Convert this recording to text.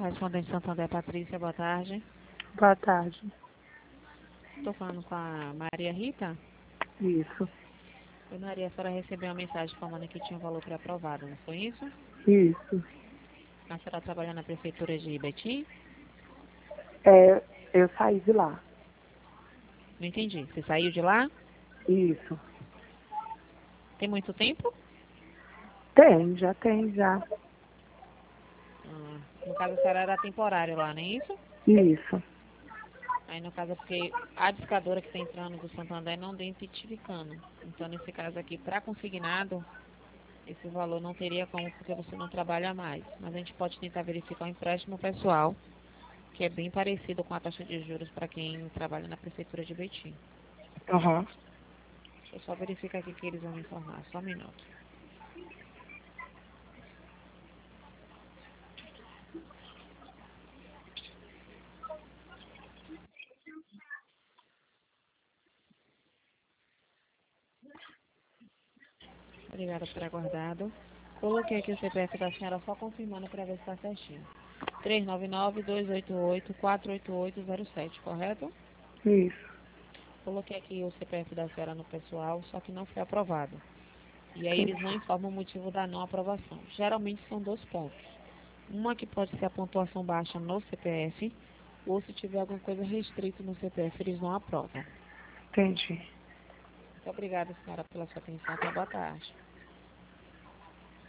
correspondente Santander Patrícia, boa tarde. Boa tarde. Estou falando com a Maria Rita. Isso. Oi, Maria, a senhora recebeu uma mensagem falando que tinha um valor pré-aprovado, não foi isso? Isso. A senhora trabalha na prefeitura de Betim? Eu saí de lá. Não entendi. Você saiu de lá? Isso. Tem muito tempo? Já tem. No caso, a senhora era temporário lá, não é isso? Isso. Aí, no caso, é porque a discadora que está entrando do Santander não está identificando. Então, nesse caso aqui, para consignado, esse valor não teria como, porque você não trabalha mais. Mas a gente pode tentar verificar o empréstimo pessoal, que é bem parecido com a taxa de juros para quem trabalha na prefeitura de Betim. Aham. Deixa eu só verificar aqui que eles vão me informar. Só um minuto. Obrigada por aguardado. Coloquei aqui o CPF da senhora só confirmando para ver se está certinho. 399-288-48807, correto? Isso. Coloquei aqui o CPF da senhora no pessoal, só que não foi aprovado. E aí eles não Entendi. informam o motivo da não aprovação. Geralmente são 2 pontos. Uma que pode ser a pontuação baixa no CPF, ou se tiver alguma coisa restrita no CPF, eles não aprovam. Entendi. Muito obrigada, senhora, pela sua atenção. Até boa tarde.